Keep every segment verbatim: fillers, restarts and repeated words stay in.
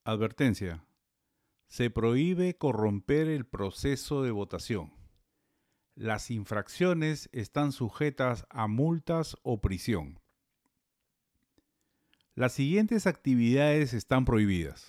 Advertencia. Se prohíbe corromper el proceso de votación. Las infracciones están sujetas a multas o prisión. Las siguientes actividades están prohibidas.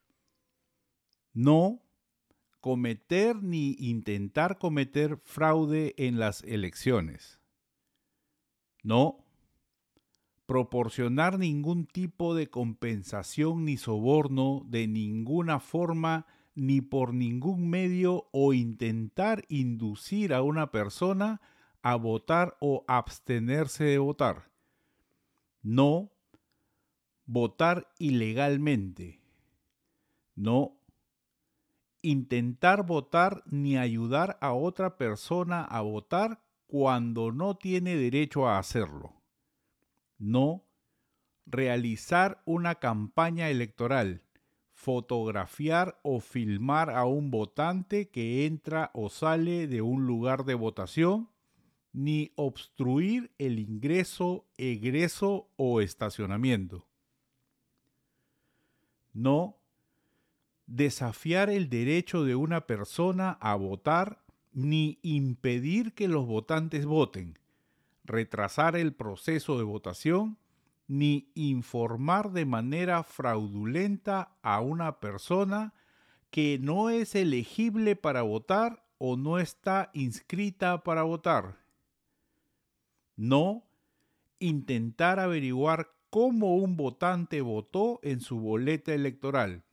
No cometer ni intentar cometer fraude en las elecciones. No proporcionar ningún tipo de compensación ni soborno de ninguna forma ni por ningún medio o intentar inducir a una persona a votar o abstenerse de votar. No votar ilegalmente. No intentar votar ni ayudar a otra persona a votar cuando no tiene derecho a hacerlo. No realizar una campaña electoral, fotografiar o filmar a un votante que entra o sale de un lugar de votación, ni obstruir el ingreso, egreso o estacionamiento. No desafiar el derecho de una persona a votar, ni impedir que los votantes voten, retrasar el proceso de votación, ni informar de manera fraudulenta a una persona que no es elegible para votar o no está inscrita para votar. No intentar averiguar cómo un votante votó en su boleta electoral.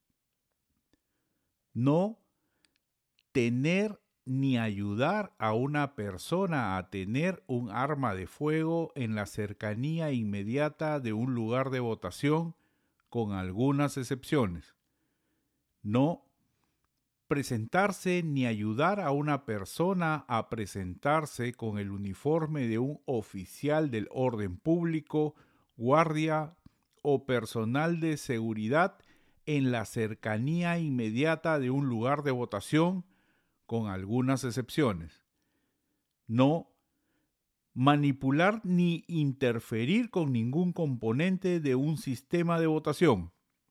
No tener ni ayudar a una persona a tener un arma de fuego en la cercanía inmediata de un lugar de votación, con algunas excepciones. No presentarse ni ayudar a una persona a presentarse con el uniforme de un oficial del orden público, guardia o personal de seguridad en la cercanía inmediata de un lugar de votación, con algunas excepciones. No manipular ni interferir con ningún componente de un sistema de votación.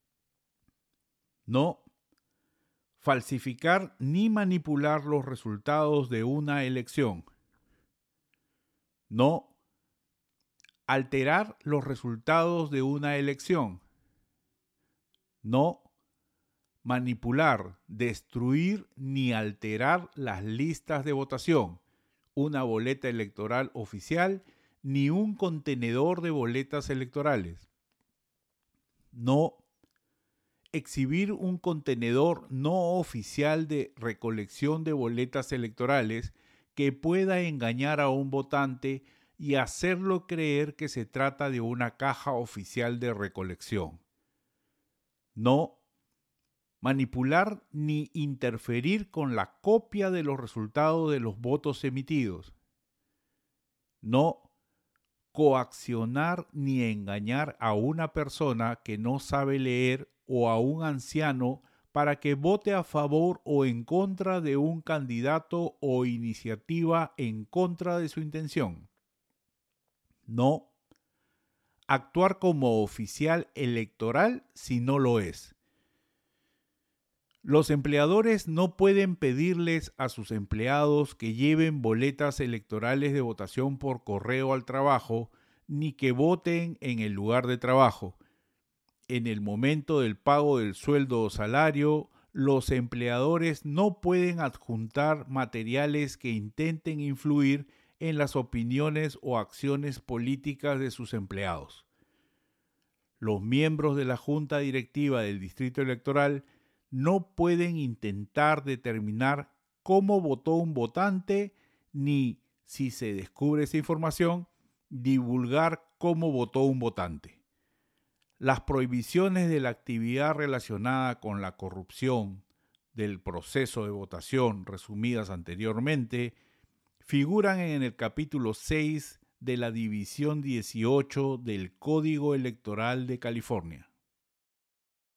No falsificar ni manipular los resultados de una elección. No alterar los resultados de una elección. No manipular, destruir ni alterar las listas de votación, una boleta electoral oficial, ni un contenedor de boletas electorales. No exhibir un contenedor no oficial de recolección de boletas electorales que pueda engañar a un votante y hacerlo creer que se trata de una caja oficial de recolección. No manipular ni interferir con la copia de los resultados de los votos emitidos. No coaccionar ni engañar a una persona que no sabe leer o a un anciano para que vote a favor o en contra de un candidato o iniciativa en contra de su intención. No actuar como oficial electoral si no lo es. Los empleadores no pueden pedirles a sus empleados que lleven boletas electorales de votación por correo al trabajo, ni que voten en el lugar de trabajo. En el momento del pago del sueldo o salario, los empleadores no pueden adjuntar materiales que intenten influir en las opiniones o acciones políticas de sus empleados. Los miembros de la Junta Directiva del Distrito Electoral no pueden intentar determinar cómo votó un votante, ni, si se descubre esa información, divulgar cómo votó un votante. Las prohibiciones de la actividad relacionada con la corrupción del proceso de votación, resumidas anteriormente, figuran en el capítulo seis de la División dieciocho del Código Electoral de California.